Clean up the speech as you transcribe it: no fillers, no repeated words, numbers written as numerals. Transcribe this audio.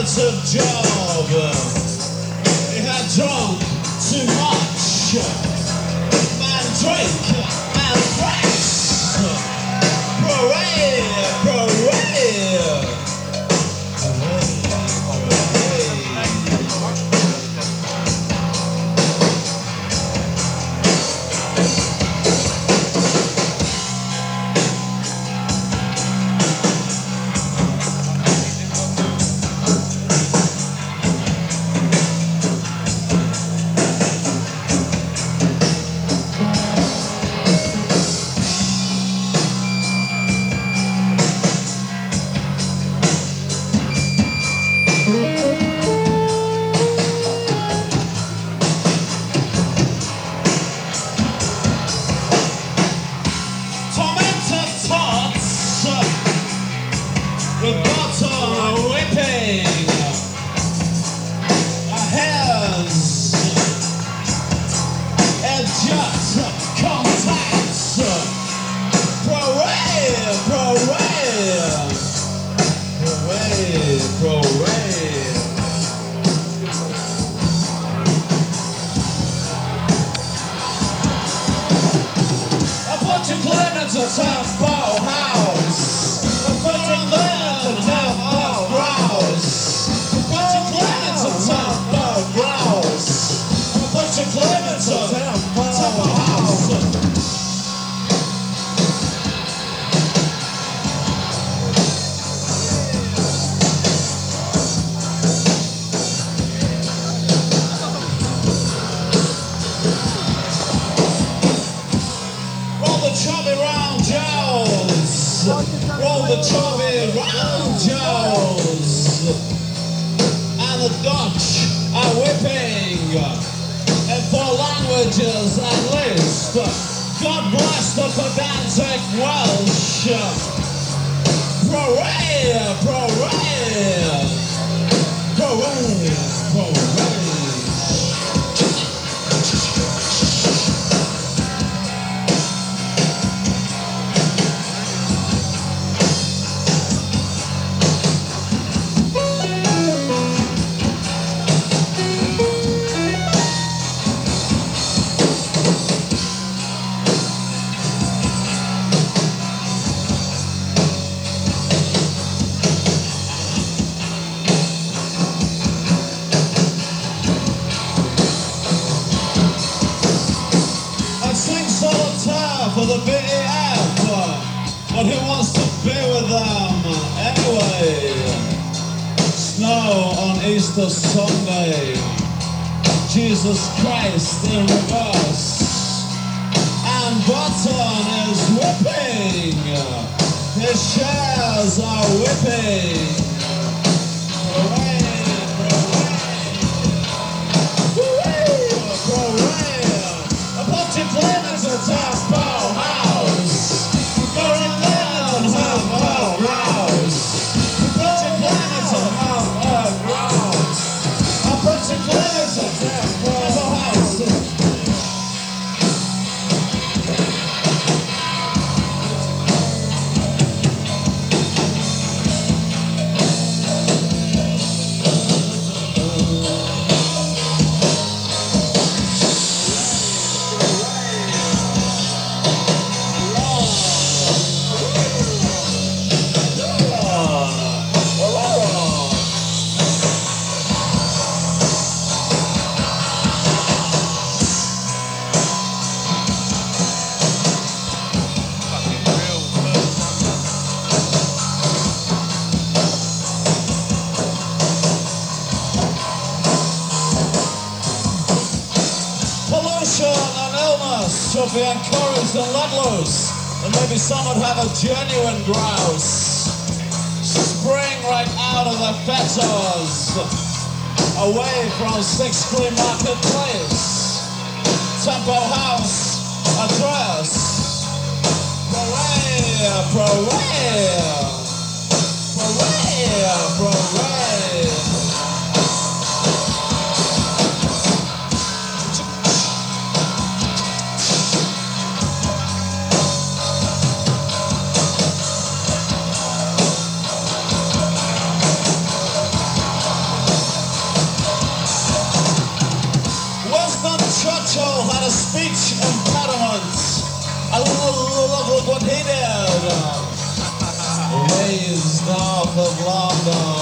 expensive job. He had drunk too much. Man drink and wax. Parade, parade. With butter whipping, hairs, and just contacts. Parade, parade, parade, parade. I put your Clemens to Temple House. I put your Clemens to Temple Browse. I put your Clemens to Temple Browse. I put your Clemens to Temple House. Roll the chubby round Jones. Roll the chubby round Jones. And the Dutch are whipping in 4 languages at least. God bless the pedantic Welsh. Parade, parade, parade, parade. For the BEF, but who wants to be with them anyway? Snow on Easter Sunday, Jesus Christ in reverse, and Button is whipping, his shares are whipping. Parade, parade, parade. I put your Clemens to Temple House. Put your Clemens to Temple House. Put your Clemens to Temple House. I put your Clemens to Temple House. And illness should be encouraged and let loose, and maybe some would have a genuine grouse. Spring right out of the fetters, away from 6th Street Marketplace. Temple House address. Parade, parade, parade, parade. Winston Churchill had a speech impediment. And look what he did. Raised off of London.